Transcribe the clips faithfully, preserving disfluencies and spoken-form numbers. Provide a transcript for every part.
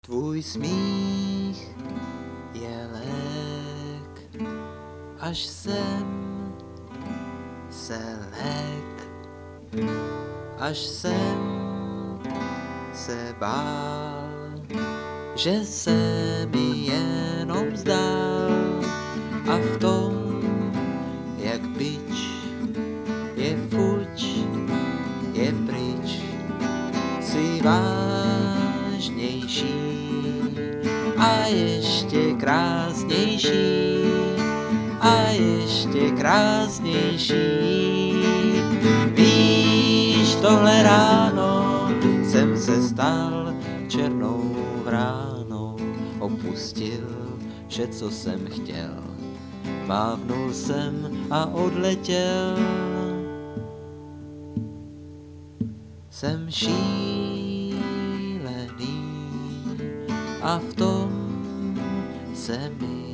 Tvůj smích je lék, až jsem se lék, až jsem se bál, že se mi jenom zdál a v tom, jak bič je fuč, je pryč, si vážnější a ještě krásnější a ještě krásnější. Víš, tohle ráno jsem se stal černou vránou, opustil vše, co jsem chtěl, mávnul jsem a odletěl. Jsem šílený a v tom se mi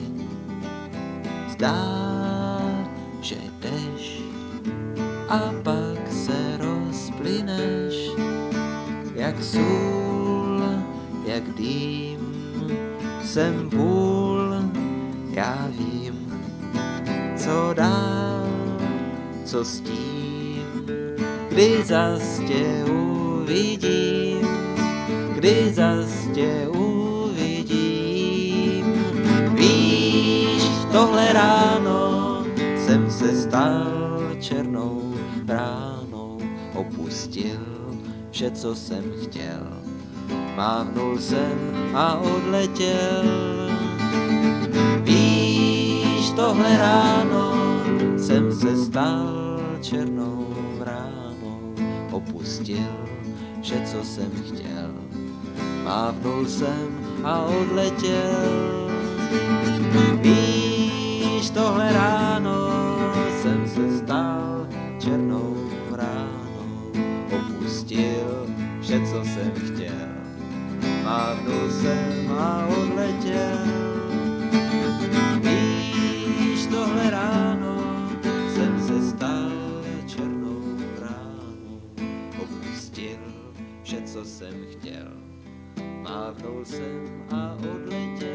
zdá, že jdeš a pak se rozplyneš, jak sůl, jak dým, jsem vůl, já vím, co dál, co s tím, kdy zas tě uvidím, kdy zas tě uvidím. Víš, tohle ráno jsem se stal černou bránou, opustil vše, co jsem chtěl, mávnul jsem a odletěl. Víš, tohle ráno jsem se stal černou bránou, opustil vše, co jsem chtěl, mávnul jsem a odletěl. Víš, tohle ráno jsem se stal černou bránou, opustil vše, co jsem chtěl, mávnul jsem a odletěl. Víš, tohle ráno jsem se stal černou bránou, opustil vše, co jsem chtěl, mávnul jsem a odletěl.